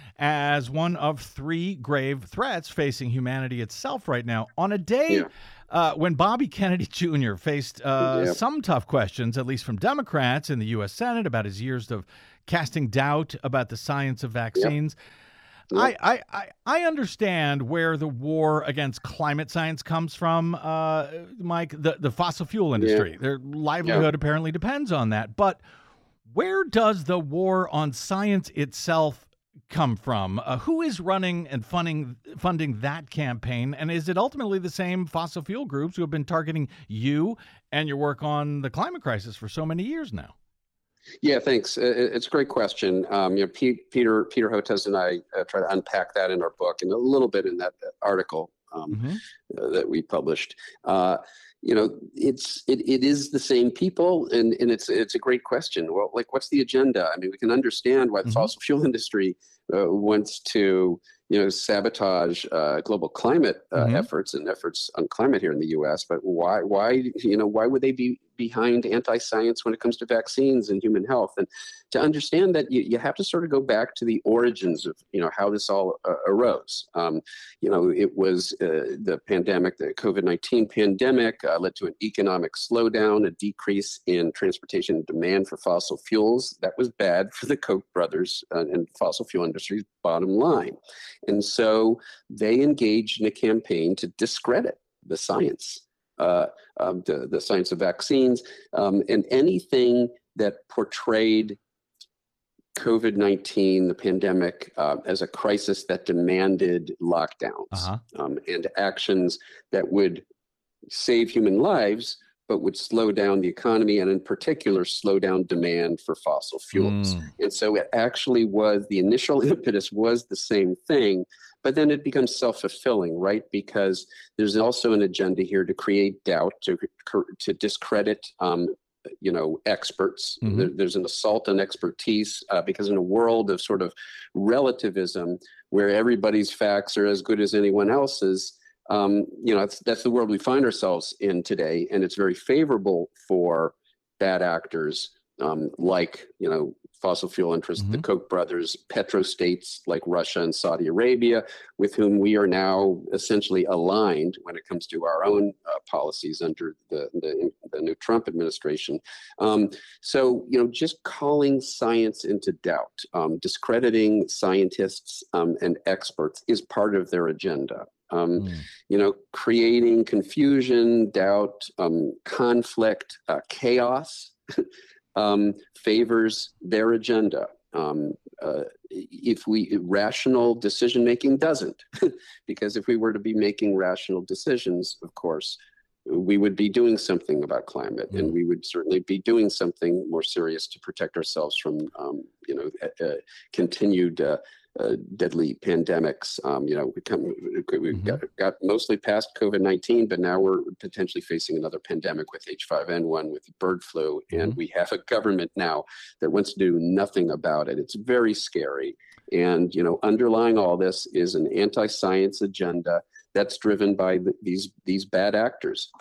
as one of three grave threats facing humanity itself right now. On a day yeah. uh, when Bobby Kennedy Junior faced uh, yeah. some tough questions, at least from Democrats in the U S Senate, about his years of casting doubt about the science of vaccines. I, I, I, I understand where the war against climate science comes from, uh, Mike, the, the fossil fuel industry. Yeah. Their livelihood yeah. apparently depends on that. But where does the war on science itself come from? Uh, who is running and funding funding that campaign? And is it ultimately the same fossil fuel groups who have been targeting you and your work on the climate crisis for so many years now? Yeah, thanks. It's a great question. Um, you know, P- Peter Peter Hotez and I uh, try to unpack that in our book and a little bit in that article um, mm-hmm. uh, that we published. Uh, you know, it's it it is the same people, and and it's it's a great question. Well, like, what's the agenda? I mean, we can understand why the mm-hmm. fossil fuel industry uh, wants to, you know, sabotage uh, global climate uh, mm-hmm. efforts and efforts on climate here in the U S. But why, why, you know, why would they be behind anti-science when it comes to vaccines and human health? And to understand that, you, you have to sort of go back to the origins of, you know, how this all uh, arose. Um, you know, it was uh, the pandemic, the COVID nineteen pandemic uh, led to an economic slowdown, a decrease in transportation demand for fossil fuels. That was bad for the Koch brothers uh, and fossil fuel industry's bottom line. And so they engaged in a campaign to discredit the science, uh, um, the, the science of vaccines, um, and anything that portrayed COVID nineteen, the pandemic, uh, as a crisis that demanded lockdowns uh-huh. um, and actions that would save human lives, but would slow down the economy, and in particular, slow down demand for fossil fuels. Mm. And so it actually was, the initial impetus was the same thing, but then it becomes self-fulfilling, right? Because there's also an agenda here to create doubt, to to discredit um, you know, experts. Mm-hmm. There, there's an assault on expertise uh, because in a world of sort of relativism where everybody's facts are as good as anyone else's, um, you know, that's, that's the world we find ourselves in today. And it's very favorable for bad actors um, like, you know, fossil fuel interests, mm-hmm. the Koch brothers, petrostates like Russia and Saudi Arabia, with whom we are now essentially aligned when it comes to our own uh, policies under the, the, the new Trump administration. Um, so, you know, just calling science into doubt, um, discrediting scientists um, and experts is part of their agenda. Um, mm. You know, creating confusion, doubt, um, conflict, uh, chaos. Um, favors their agenda. Um, uh, if we rational decision making doesn't, because if we were to be making rational decisions, of course, we would be doing something about climate, mm. and we would certainly be doing something more serious to protect ourselves from, um, you know, uh, uh, continued uh, uh, deadly pandemics. Um, you know, we come, we've mm-hmm. got, got mostly past COVID nineteen, but now we're potentially facing another pandemic with H five N one, with bird flu, mm-hmm. and we have a government now that wants to do nothing about it. It's very scary. And, you know, underlying all this is an anti-science agenda that's driven by the, these these bad actors.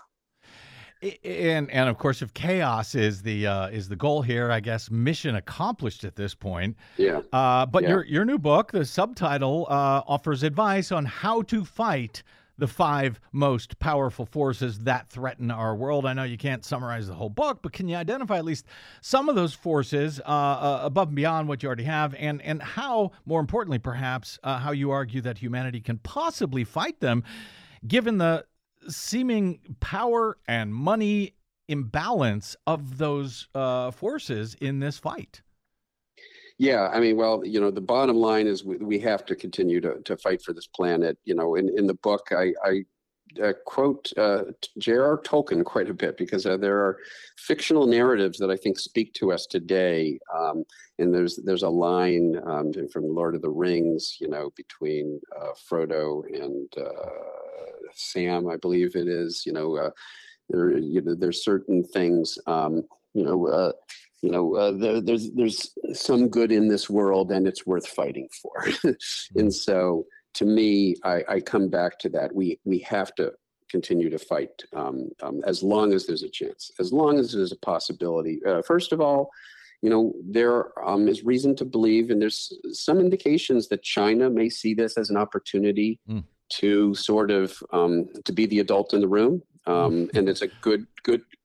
And and of course, if chaos is the uh, is the goal here, I guess mission accomplished at this point. Yeah. Uh, but yeah. your your new book, the subtitle, uh, offers advice on how to fight the five most powerful forces that threaten our world. I know you can't summarize the whole book, but can you identify at least some of those forces uh, uh, above and beyond what you already have, and and how, more importantly, perhaps, uh, how you argue that humanity can possibly fight them, given the seeming power and money imbalance of those uh, forces in this fight? Yeah, I mean, well, you know, the bottom line is we, we have to continue to, to fight for this planet. You know, in, in the book, I, I uh, quote uh, J R R Tolkien quite a bit, because uh, there are fictional narratives that I think speak to us today. Um, and there's there's a line um, from Lord of the Rings, you know, between uh, Frodo and uh, Sam, I believe it is. You know, uh, there you know, there's certain things, um, you know. Uh, You know, uh, there, there's there's some good in this world, and it's worth fighting for. And so, to me, I, I come back to that. We we have to continue to fight um, um, as long as there's a chance, as long as there's a possibility. Uh, first of all, you know, there um, is reason to believe, and there's some indications that China may see this as an opportunity mm. to sort of um, to be the adult in the room, um, and it's a good good.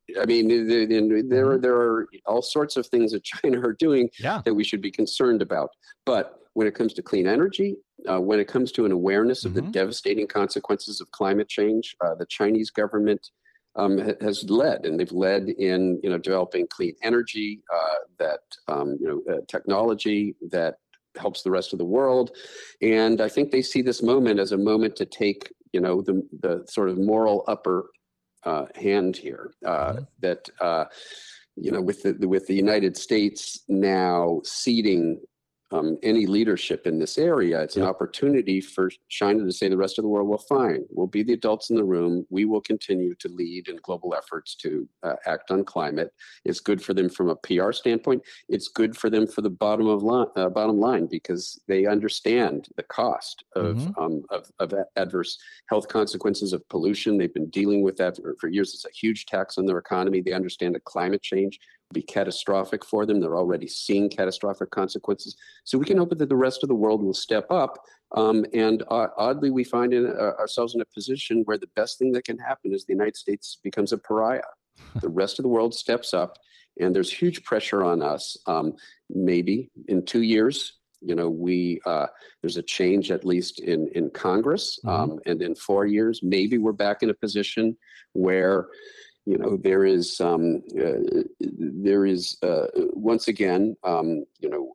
I mean, there there are all sorts of things that China are doing yeah. that we should be concerned about. But when it comes to clean energy, uh, when it comes to an awareness of mm-hmm. the devastating consequences of climate change, uh, the Chinese government um, ha- has led, and they've led in you know developing clean energy, uh, that um, you know uh, technology that helps the rest of the world. And I think they see this moment as a moment to take you know the the sort of moral upper Uh, hand here, uh, mm-hmm. that uh, you know, with the with the United States now ceding um, any leadership in this area, it's yep. an opportunity for China to say to the rest of the world, well, fine, we'll be the adults in the room. We will continue to lead in global efforts to uh, act on climate. It's good for them from a P R standpoint. It's good for them for the bottom of line, uh, bottom line, because they understand the cost of, mm-hmm. um, of, of adverse health consequences of pollution. They've been dealing with that for, for years. It's a huge tax on their economy. They understand that climate change will be catastrophic for them. They're already seeing catastrophic consequences. So we can hope that the rest of the world will step up. Um, and uh, oddly, we find in, uh, ourselves in a position where the best thing that can happen is the United States becomes a pariah. The rest of the world steps up, and there's huge pressure on us. Um, maybe in two years, you know, we uh, there's a change at least in in Congress, um, mm-hmm. and in four years, maybe we're back in a position where, you know, there is um, uh, there is uh, once again, um, you know,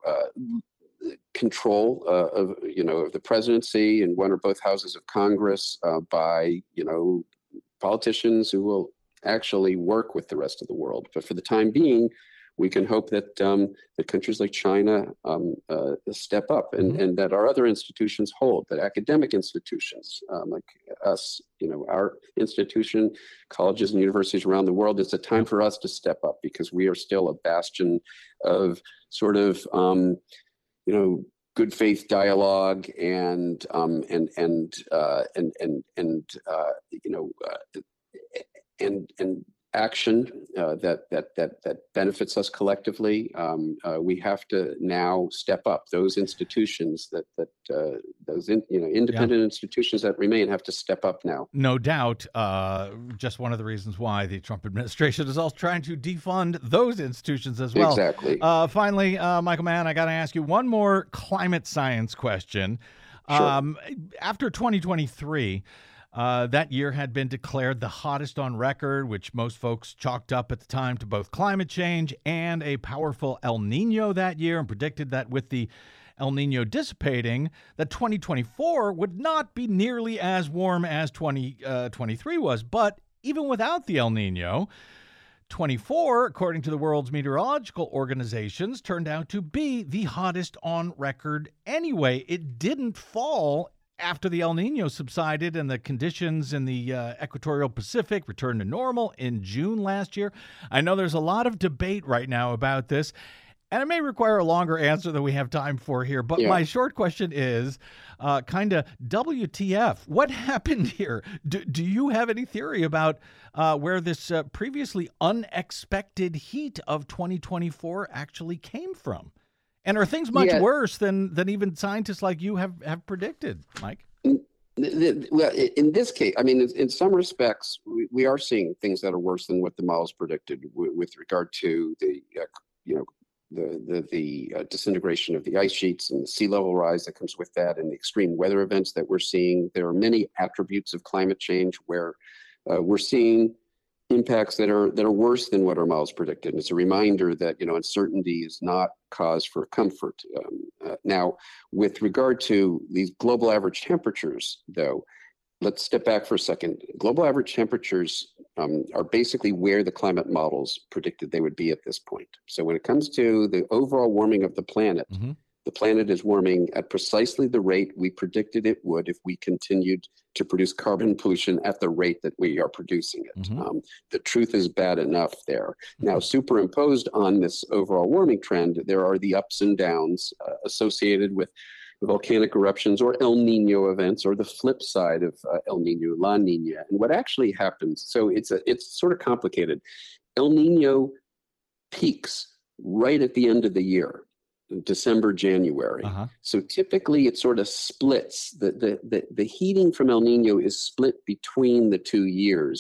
uh, control uh, of you know of the presidency and one or both houses of Congress uh, by you know politicians who will actually work with the rest of the world. But for the time being, we can hope that um, that countries like China um, uh, step up, and, mm-hmm. and that our other institutions hold, that academic institutions um, like us, you know, our institution, colleges and universities around the world, it's a time for us to step up, because we are still a bastion of sort of, um, you know, good faith dialogue and um, and and uh, and and and uh, you know uh, and and. action uh, that that that that benefits us collectively. Um, uh, we have to now step up. Those institutions that that uh, those in, you know independent yeah. institutions that remain have to step up now. No doubt. Uh, just one of the reasons why the Trump administration is also trying to defund those institutions as well. Exactly. Uh, finally, uh, Michael Mann, I got to ask you one more climate science question. Sure. Um, after twenty twenty-three. Uh, that year had been declared the hottest on record, which most folks chalked up at the time to both climate change and a powerful El Nino that year, and predicted that with the El Nino dissipating, that twenty twenty-four would not be nearly as warm as twenty twenty-three was. But even without the El Nino, twenty-four, according to the world's meteorological organizations, turned out to be the hottest on record anyway. It didn't fall after the El Nino subsided and the conditions in the uh, equatorial Pacific returned to normal in June last year. I know there's a lot of debate right now about this, and it may require a longer answer than we have time for here. But yeah. my short question is uh, kind of W T F? What happened here? Do, do you have any theory about uh, where this uh, previously unexpected heat of twenty twenty-four actually came from? And are things much yeah. worse than than even scientists like you have, have predicted, Mike? Well, in this case, I mean, in some respects, we, we are seeing things that are worse than what the models predicted with, with regard to the, uh, you know, the the, the uh, disintegration of the ice sheets and the sea level rise that comes with that, and the extreme weather events that we're seeing. There are many attributes of climate change where uh, we're seeing impacts that are that are worse than what our models predicted. And it's a reminder that, you know, uncertainty is not cause for comfort. Um, uh, now, with regard to these global average temperatures, though, let's step back for a second. Global average temperatures um, are basically where the climate models predicted they would be at this point. So when it comes to the overall warming of the planet, mm-hmm. the planet is warming at precisely the rate we predicted it would if we continued to produce carbon pollution at the rate that we are producing it. Mm-hmm. Um, the truth is bad enough there. Mm-hmm. Now, superimposed on this overall warming trend, there are the ups and downs uh, associated with volcanic eruptions or El Nino events, or the flip side of uh, El Nino, La Nina. And what actually happens, so it's a, it's sort of complicated. El Nino peaks right at the end of the year. December, January. Uh-huh. So typically it sort of splits. The, the, the, the heating from El Nino is split between the two years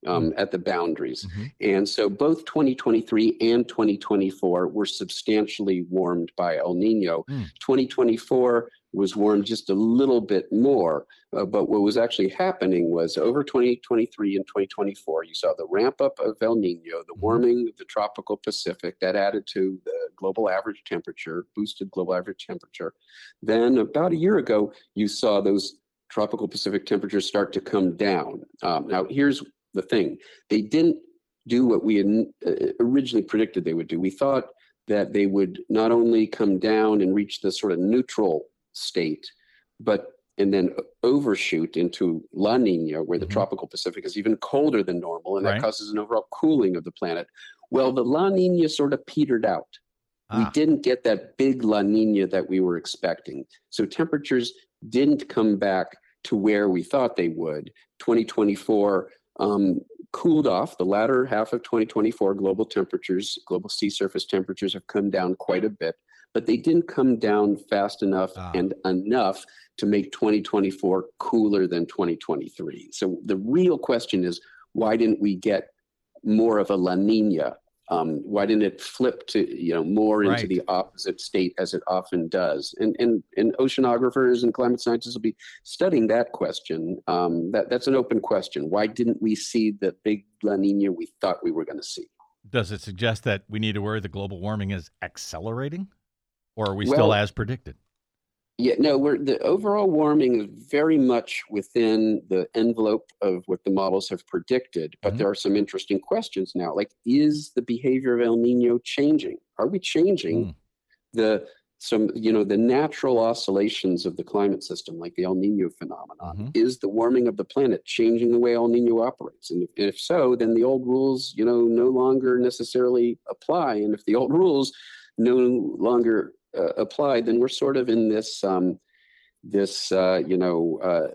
um, Mm. at the boundaries. Mm-hmm. And so both twenty twenty-three and twenty twenty-four were substantially warmed by El Nino. Mm. twenty twenty-four was warmed just a little bit more. Uh, but what was actually happening was over twenty twenty-three and twenty twenty-four, you saw the ramp up of El Nino, the warming of the tropical Pacific that added to the global average temperature, boosted global average temperature. Then about a year ago, you saw those tropical Pacific temperatures start to come down. Um, now, here's the thing. They didn't do what we had uh, originally predicted they would do. We thought that they would not only come down and reach the sort of neutral state, but and then overshoot into La Nina, where the Mm-hmm. tropical Pacific is even colder than normal, and Right. that causes an overall cooling of the planet. Well, the La Nina sort of petered out. We Ah. didn't get that big La Nina that we were expecting. So temperatures didn't come back to where we thought they would. twenty twenty-four um, cooled off. The latter half of twenty twenty-four, global temperatures, global sea surface temperatures have come down quite a bit, but they didn't come down fast enough Ah. and enough to make twenty twenty-four cooler than twenty twenty-three. So the real question is, why didn't we get more of a La Nina? Um, why didn't it flip to, you know, more into Right. the opposite state as it often does? And and and oceanographers and climate scientists will be studying that question. Um, that that's an open question. Why didn't we see the big La Nina we thought we were going to see? Does it suggest that we need to worry that global warming is accelerating, or are we Well, still as predicted? Yeah, no, we're the overall warming is very much within the envelope of what the models have predicted, but Mhm. there are some interesting questions now. Like, is the behavior of El Nino changing? Are we changing Mm. the some you know the natural oscillations of the climate system, like the El Nino phenomenon? Mhm. Is the warming of the planet changing the way El Nino operates? And if, if so, then the old rules, you know, no longer necessarily apply. And if the old rules no longer uh, apply, then we're sort of in this um, this uh, you know uh,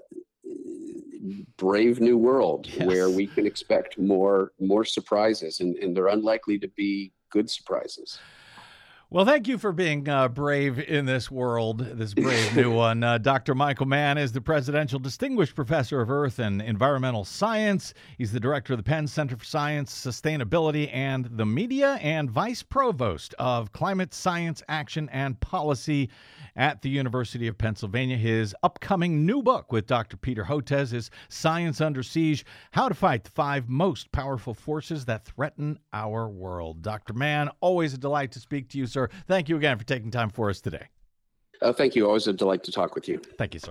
brave new world Yes. where we can expect more more surprises, and, and they're unlikely to be good surprises. Well, thank you for being uh, brave in this world, this brave new one. Uh, Doctor Michael Mann is the Presidential Distinguished Professor of Earth and Environmental Science. He's the Director of the Penn Center for Science, Sustainability, and the Media, and Vice Provost of Climate Science Action and Policy at the University of Pennsylvania. His upcoming new book with Doctor Peter Hotez is Science Under Siege: How to Fight the Five Most Powerful Forces That Threaten Our World. Doctor Mann, always a delight to speak to you, sir. Thank you again for taking time for us today. Uh, thank you. Always a delight to talk with you. Thank you, sir.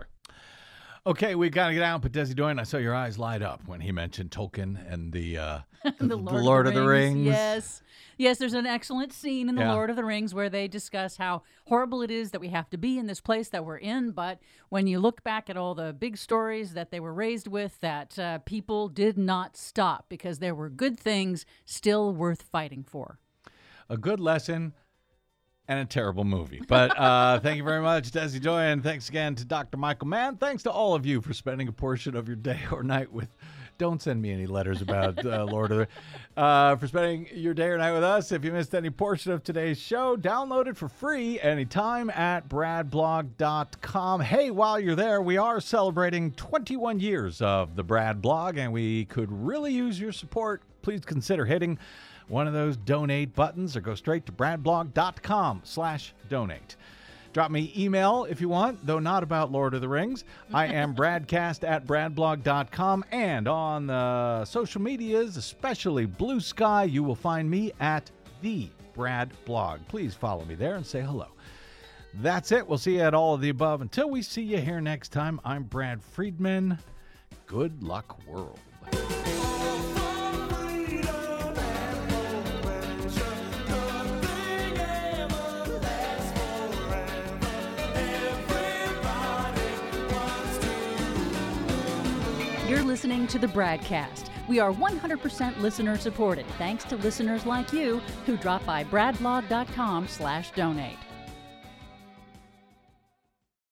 Okay, we got to get out, but Desi Doyen, I saw your eyes light up when he mentioned Tolkien and the, uh, the the Lord, Lord of, the of the Rings. Rings. Yes. Yes, there's an excellent scene in The Yeah. Lord of the Rings where they discuss how horrible it is that we have to be in this place that we're in. But when you look back at all the big stories that they were raised with, that uh, people did not stop because there were good things still worth fighting for. A good lesson and a terrible movie. But uh, thank you very much, Desi Doyen. Thanks again to Doctor Michael Mann. Thanks to all of you for spending a portion of your day or night with. Don't send me any letters about uh, Lord of the uh, for spending your day or night with us. If you missed any portion of today's show, download it for free anytime at brad blog dot com. Hey, while you're there, we are celebrating twenty-one years of the Brad Blog, and we could really use your support. Please consider hitting one of those donate buttons or go straight to brad blog dot com slash donate. Drop me email if you want, though not about Lord of the Rings. I am bradcast at brad blog dot com, and on the social medias, especially Blue Sky, you will find me at the Brad Blog. Please follow me there and say hello. That's it. We'll see you at all of the above. Until we see you here next time, I'm Brad Friedman. Good luck, world. You're listening to the Bradcast. We are one hundred percent listener supported, thanks to listeners like you who drop by brad blog dot com slash donate.